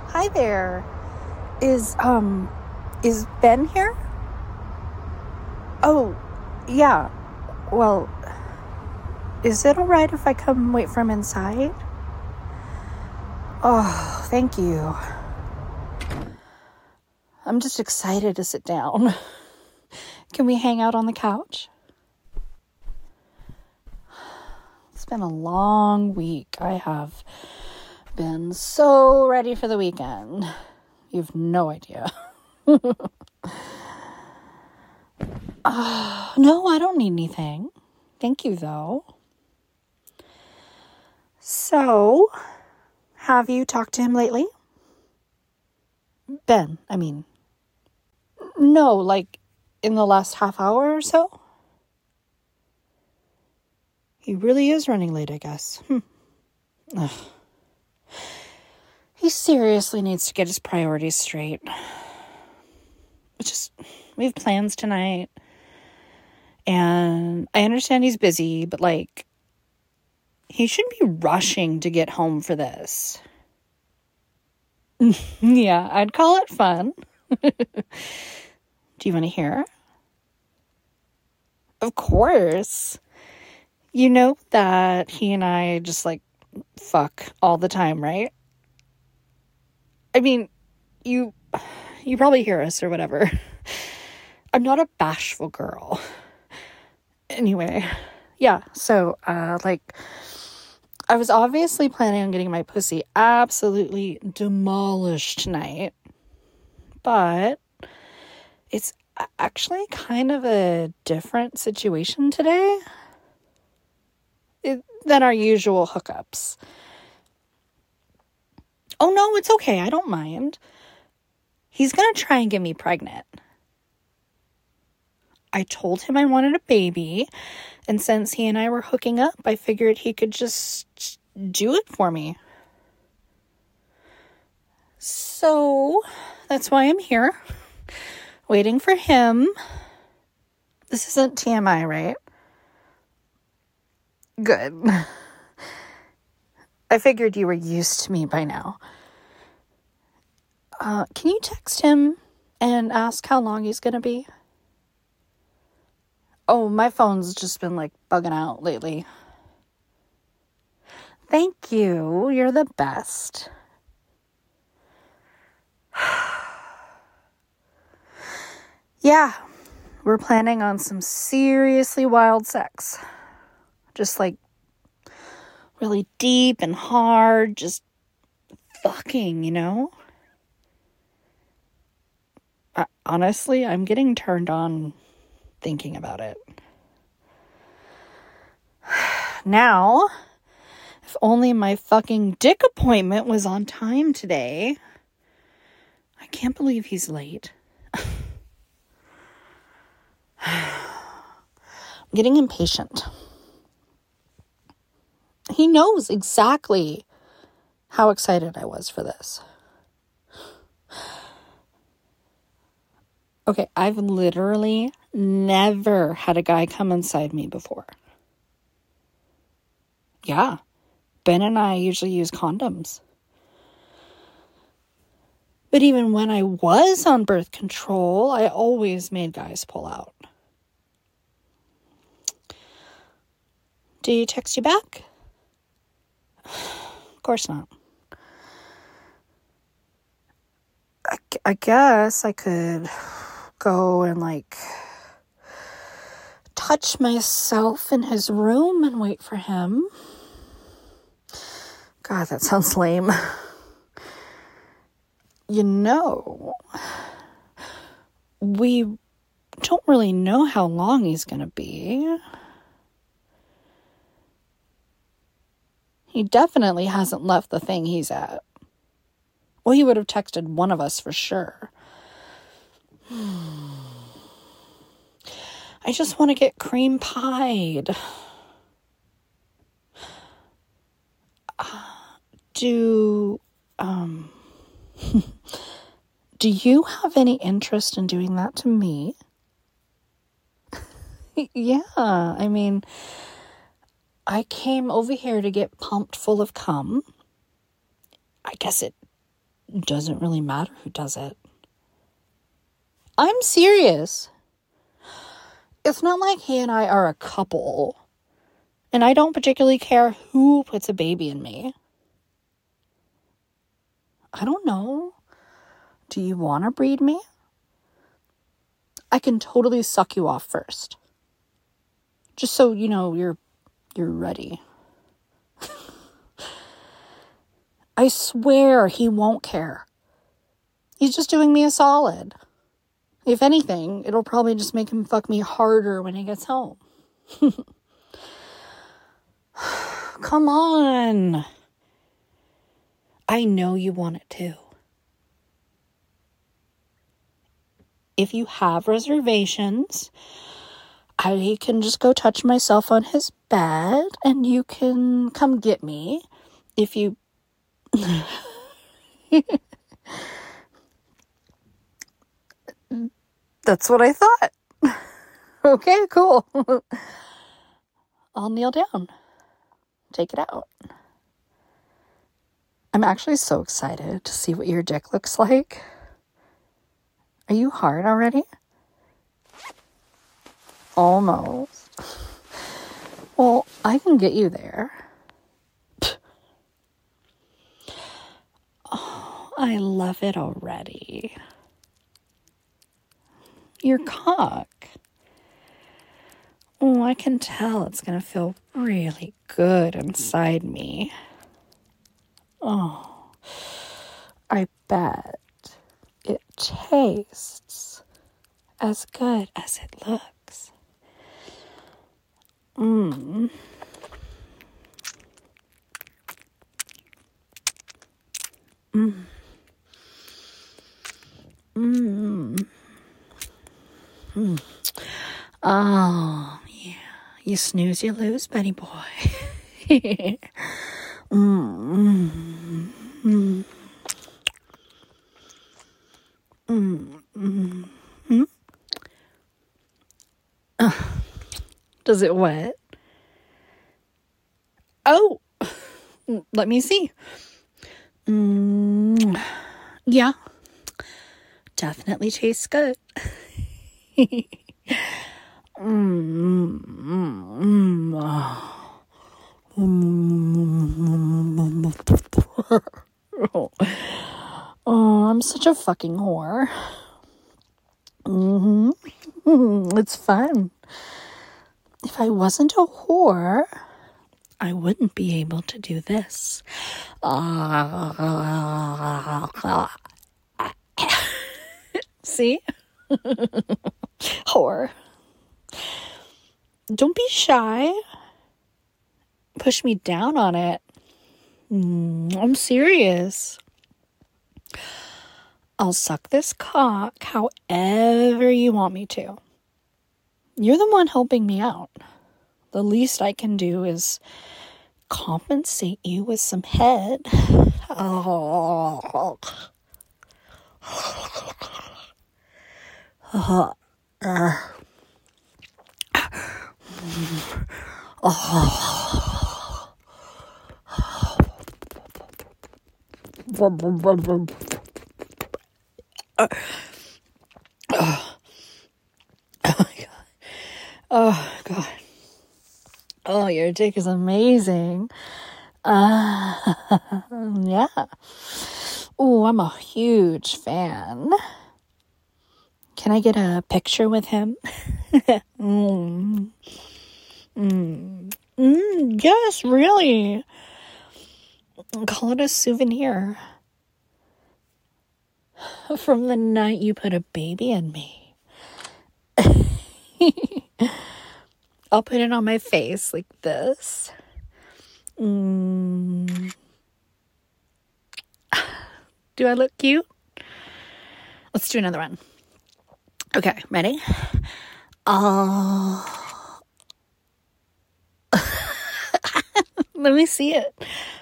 Hi there. Is Ben here? Oh, yeah. Well, is it all right if I come wait for him inside? Oh, thank you. I'm just excited to sit down. Can we hang out on the couch? It's been a long week. I have been so ready for the weekend. You've no idea. No, I don't need anything. Thank you, though. So, have you talked to him lately? Ben, I mean. No, like in the last half hour or so? He really is running late, I guess. Ugh. He seriously needs to get his priorities straight. We have plans tonight. And I understand he's busy, but he shouldn't be rushing to get home for this. Yeah, I'd call it fun. Do you want to hear? Of course. You know that he and I just fuck all the time, right? I mean, you probably hear us or whatever. I'm not a bashful girl. Anyway, yeah, so, I was obviously planning on getting my pussy absolutely demolished tonight, but it's actually kind of a different situation today than our usual hookups. Oh, no, it's okay. I don't mind. He's going to try and get me pregnant. I told him I wanted a baby, and since he and I were hooking up, I figured he could just do it for me. So, that's why I'm here, waiting for him. This isn't TMI, right? Good. I figured you were used to me by now. Can you text him and ask how long he's gonna be? Oh, my phone's just been bugging out lately. Thank you. You're the best. Yeah, we're planning on some seriously wild sex. Just really deep and hard, just fucking, you know? Honestly, I'm getting turned on thinking about it. Now, if only my fucking dick appointment was on time today. I can't believe he's late. I'm getting impatient. He knows exactly how excited I was for this. Okay, I've literally never had a guy come inside me before. Yeah, Ben and I usually use condoms. But even when I was on birth control, I always made guys pull out. Did he text you back? Of course not. I guess I could go and touch myself in his room and wait for him. God, that sounds lame. You know, we don't really know how long he's gonna be. He definitely hasn't left the thing he's at. Well, he would have texted one of us for sure. I just want to get cream pied. Do you have any interest in doing that to me? Yeah, I mean, I came over here to get pumped full of cum. I guess it doesn't really matter who does it. I'm serious. It's not like he and I are a couple. And I don't particularly care who puts a baby in me. I don't know. Do you want to breed me? I can totally suck you off first. Just so you know you're ready. I swear he won't care. He's just doing me a solid. If anything, it'll probably just make him fuck me harder when he gets home. Come on. I know you want it too. If you have reservations, I can just go touch myself on his bed and you can come get me if you... That's what I thought. Okay, cool. I'll kneel down. Take it out. I'm actually so excited to see what your dick looks like. Are you hard already? Almost. Well, I can get you there. Oh, I love it already. Your cock. Oh, I can tell it's going to feel really good inside me. Oh, I bet it tastes as good as it looks. Mmm. Mmm. Mmm. Mmm. Oh, yeah. You snooze, you lose, Benny boy. Mm. Mm. Mm. Mm. Mm. Does it wet? Oh, let me see. Yeah, definitely tastes good. Oh, I'm such a fucking whore. It's fun. If I wasn't a whore, I wouldn't be able to do this. See? Whore. Don't be shy. Push me down on it. I'm serious. I'll suck this cock however you want me to. You're the one helping me out. The least I can do is compensate you with some head. Oh. Oh, God. Oh, your dick is amazing. Yeah. Oh, I'm a huge fan. Can I get a picture with him? Yes, really. Call it a souvenir. From the night you put a baby in me. I'll put it on my face like this. Do I look cute? Let's do another one. Okay, ready? Let me see it.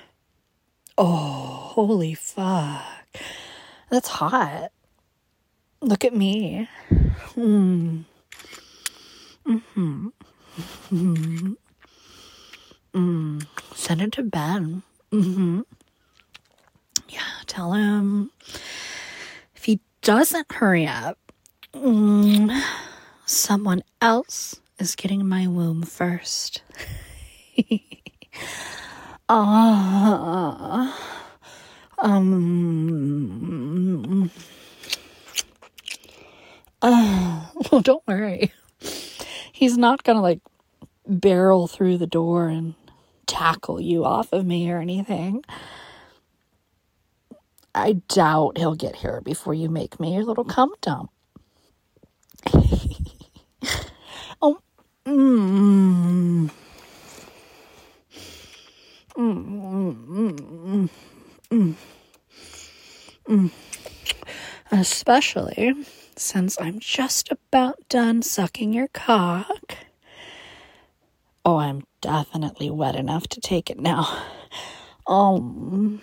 Oh, holy fuck. That's hot. Look at me. Send it to Ben. Yeah, tell him if he doesn't hurry up, someone else is getting my womb first. Don't worry. He's not gonna like barrel through the door and tackle you off of me or anything. I doubt he'll get here before you make me your little cum dump. Oh, Especially since I'm just about done sucking your cock. Oh, I'm definitely wet enough to take it now. So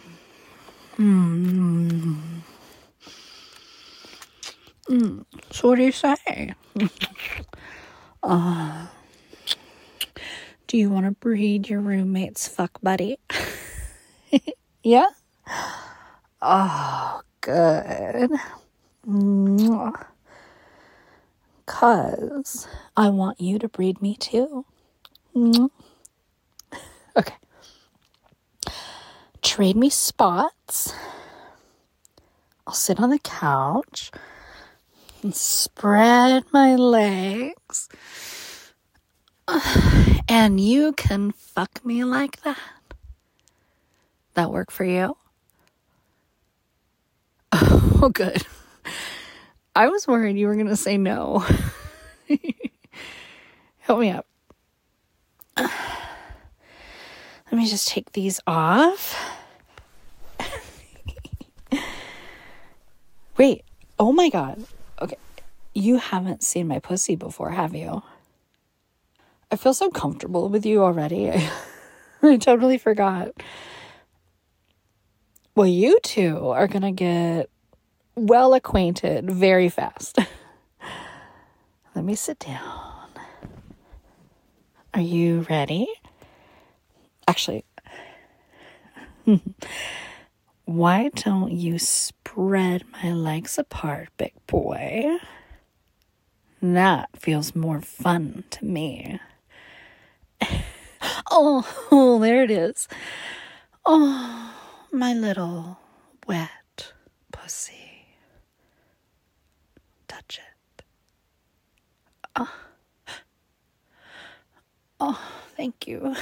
what do you say? Do you want to breed your roommate's fuck buddy? Yeah? Oh, good. 'Cause I want you to breed me too. Okay. Trade me spots. I'll sit on the couch and spread my legs. And you can fuck me like that. That work for you? Oh, good. I was worried you were going to say no. Help me up. Let me just take these off. Wait. Oh my God. Okay. You haven't seen my pussy before, have you? I feel so comfortable with you already. I totally forgot. Well, you two are going to get well acquainted very fast. Let me sit down. Are you ready? Actually, why don't you spread my legs apart, big boy? That feels more fun to me. Oh, there it is. Oh, my little wet pussy. Touch it. Oh, thank you.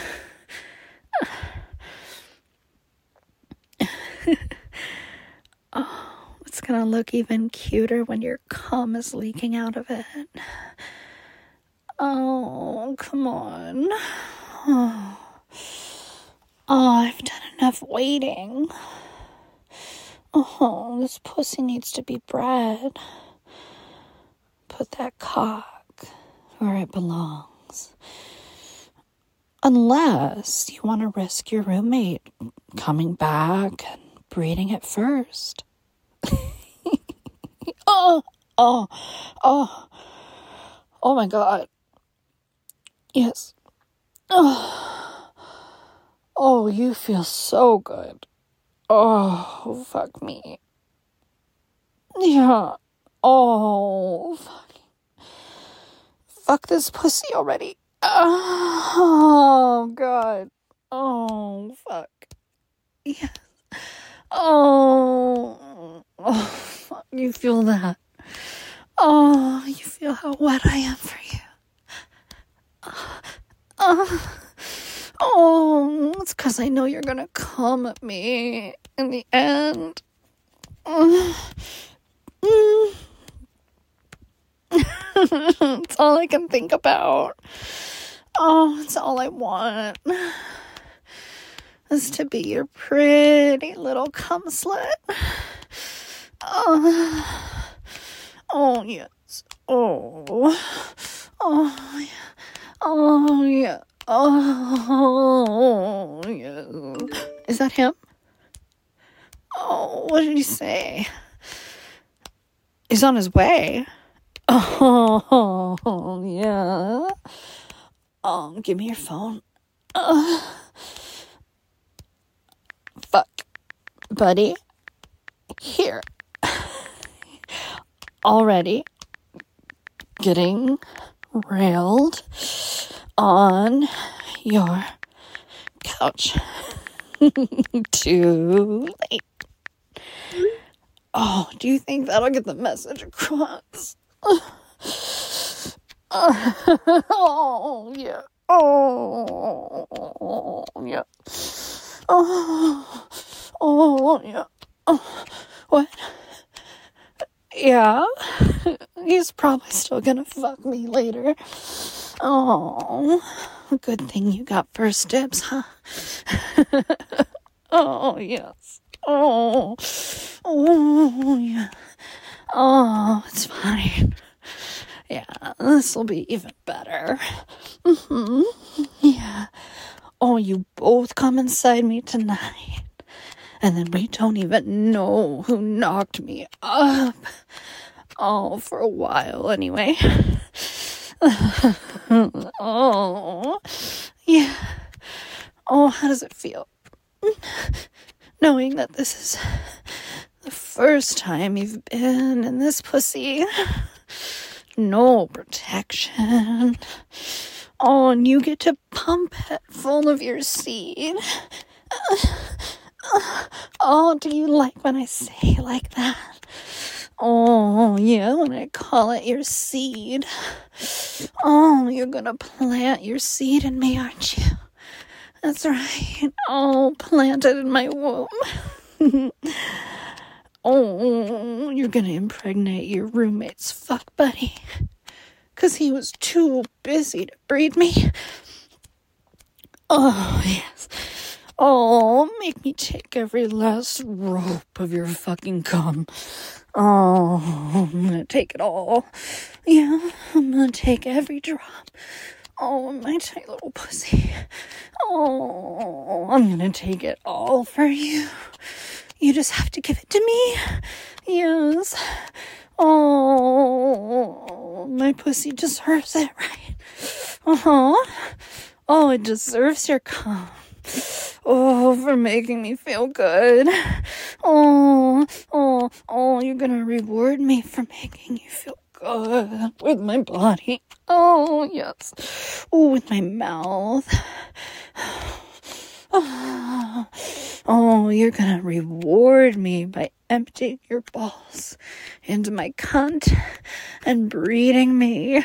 Oh, it's gonna look even cuter when your cum is leaking out of it. Oh, come on. Oh, I've done enough waiting. Oh, this pussy needs to be bred. Put that cock where it belongs. Unless you want to risk your roommate coming back and breeding it first. Oh my God. Yes. Oh, you feel so good. Oh, fuck me. Yeah. Oh, fuck this pussy already. Oh, God. Oh, fuck. Yes. Oh, fuck. You feel that. Oh, you feel how wet I am for you. Oh, it's because I know you're gonna come at me in the end. It's all I can think about. Oh, it's all I want. Is to be your pretty little cum slut. Oh, yes. Oh, yeah. Oh, yeah. Oh, yeah. Is that him? Oh, what did he say? He's on his way. Oh, yeah. Give me your phone. Fuck. Buddy, Here. Already getting railed on your couch. Too late. Oh, do you think that'll get the message across? Oh, yeah. Oh, yeah. Oh, yeah. What? Yeah? He's probably still gonna fuck me later. Oh, good thing you got first dibs, huh? Oh, yes. Oh, yeah. Oh, it's fine. Yeah, this'll be even better. Yeah. Oh, you both come inside me tonight. And then we don't even know who knocked me up. Oh, for a while anyway. Oh, yeah. Oh, how does it feel? Knowing that this is the first time you've been in this pussy. No protection. Oh, and you get to pump it full of your seed. Oh, do you like when I say like that? Oh, yeah, when I call it your seed. Oh, you're gonna plant your seed in me, aren't you? That's right. Oh, plant it in my womb. Oh, you're gonna impregnate your roommate's fuck buddy. 'Cause he was too busy to breed me. Oh, yes. Oh, make me take every last rope of your fucking cum. Oh, I'm gonna take it all. Yeah, I'm gonna take every drop. Oh, my tight little pussy. Oh, I'm gonna take it all for you. You just have to give it to me. Yes. Oh, my pussy deserves it, right? Uh-huh. Oh, it deserves your cum. Oh, for making me feel good. Oh, you're gonna reward me for making you feel good with my body. Oh, yes. Oh, with my mouth. Oh, you're gonna reward me by emptying your balls into my cunt and breeding me.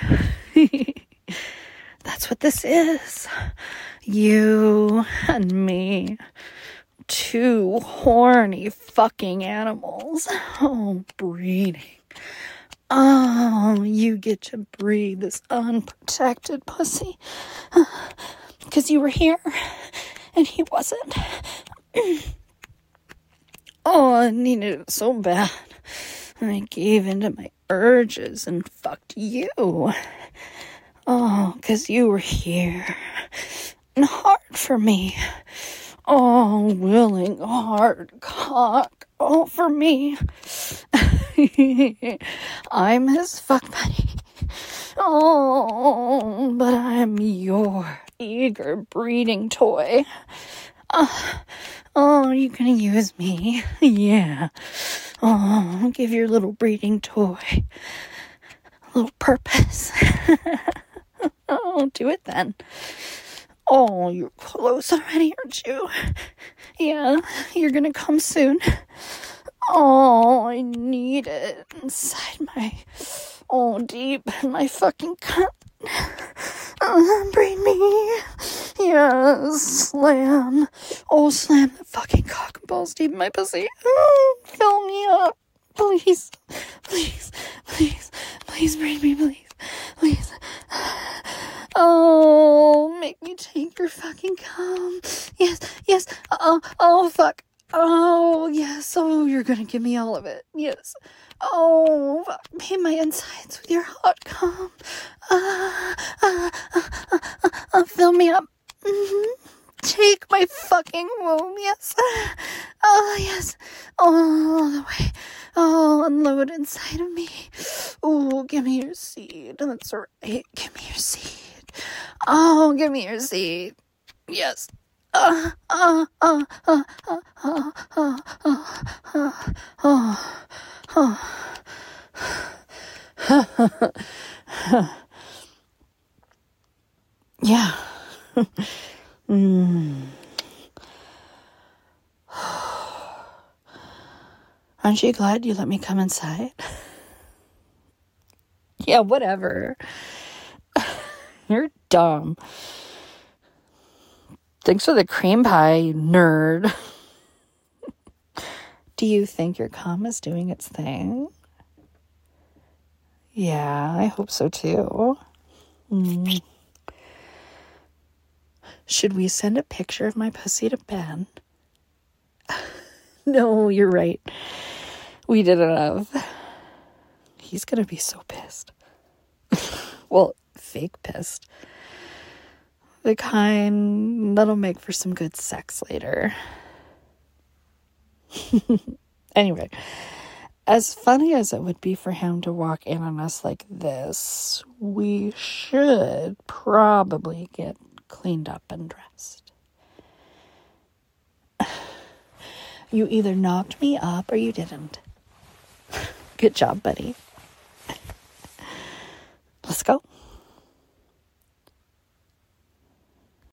That's what this is. You and me. Two horny fucking animals. Oh, breeding. Oh, you get to breed this unprotected pussy. Because you were here and he wasn't. Oh, I needed it so bad. And I gave in to my urges and fucked you. Oh, 'cause you were here. And hard for me. Oh, willing, hard cock. Oh, for me. I'm his fuck buddy. Oh, but I'm your eager breeding toy. Oh, you gonna use me? Yeah. Oh, give your little breeding toy a little purpose. Oh, do it then. Oh, you're close already, aren't you? Yeah, you're gonna come soon. Oh, I need it inside my... Oh, deep in my fucking cunt. Breed me. Yes, slam. Oh, slam the fucking cock and balls deep in my pussy. Oh, fill me up. Please. Please. Please. Please breed me, please. Please. Oh, make me take your fucking cum. Yes, yes. Oh, fuck. Oh, yes. Oh, you're gonna give me all of it. Yes. Oh, fuck. Paint my insides with your hot cum. Fill me up. Take my fucking womb. Yes. Oh, yes. Oh, all the way. Oh, unload inside of me. Oh, give me your seed. That's right. Give me your seed. Oh, give me your seed. Yes. Yeah. Aren't you glad you let me come inside? Yeah, whatever. You're dumb. Thanks for the cream pie, you nerd. Do you think your cum is doing its thing? Yeah, I hope so too. Should we send a picture of my pussy to Ben? No, you're right. We didn't have. He's gonna be so pissed. Well, fake pissed. The kind that'll make for some good sex later. Anyway, as funny as it would be for him to walk in on us like this, we should probably get cleaned up and dressed. You either knocked me up or you didn't. Good job, buddy.